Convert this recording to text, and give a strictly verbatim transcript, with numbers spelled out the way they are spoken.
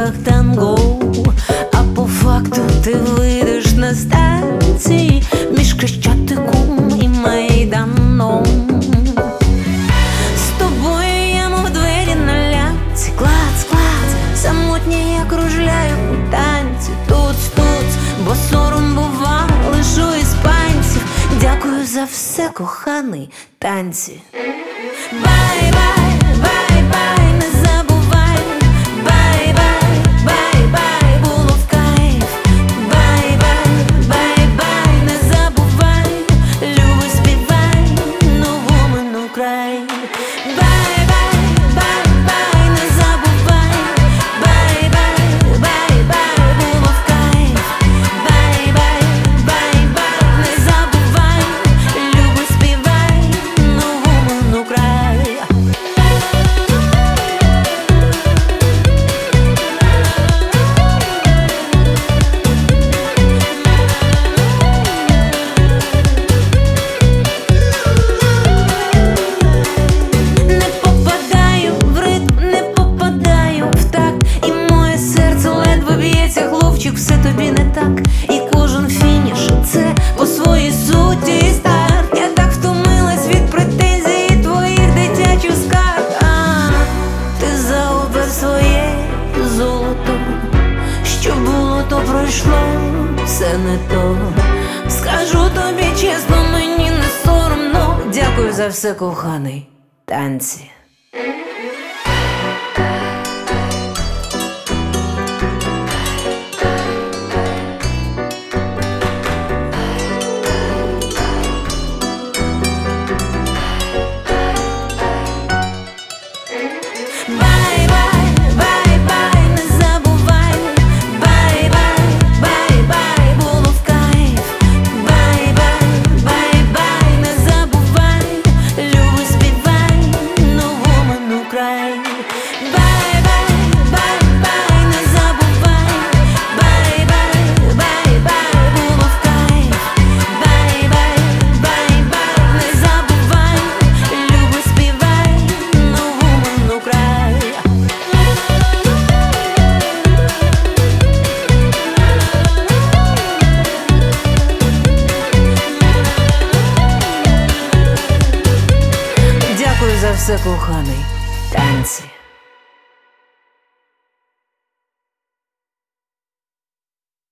ніжках танго, а по факту ти вийдеш на станції між Хрещатиком і Майданом. З тобою я мов двері на лямці, клац, клац, самотні я кружляю у танці, туц, туц, бо сором бува лиш у іспанців. Дякую за все, коханий, танці. Бай-бай, бай-бай, не забувай. Бай-бай, бай-бай, було в кайф. Бай-бай, бай-бай, не забувай. Люби, співай, нову минув край. Бай-бай, бай-бай, не забувай. Бай-бай, бай-бай, було в кайф. Бай-бай, бай-бай, не забувай. Люби, співай, нову минув край. Не попадаю в ритм, не попадаю в такт, і моє серце ледве б'ється, хлопчик, все тобі не так. І кожен фініш – це по своїй суті старт. Я так втомилась від претензій твоїх дитячих скарг. А ти заобер своє золото, що було, то пройшло, все не то. Скажу тобі чесно, мені не соромно. Дякую за все, коханий, танці. Бай-бай, бай-бай, не забувай. Бай-бай, бай-бай, було в кайф. Бай-бай, бай-бай, не забувай. Люби, співай, нову минув край. Бай-бай, бай-бай, не забувай. Бай-бай, бай-бай, було в кайф. Бай-бай, бай-бай, не забувай. Люби, співай, нову минув край. Дякую за все, коханий, танці.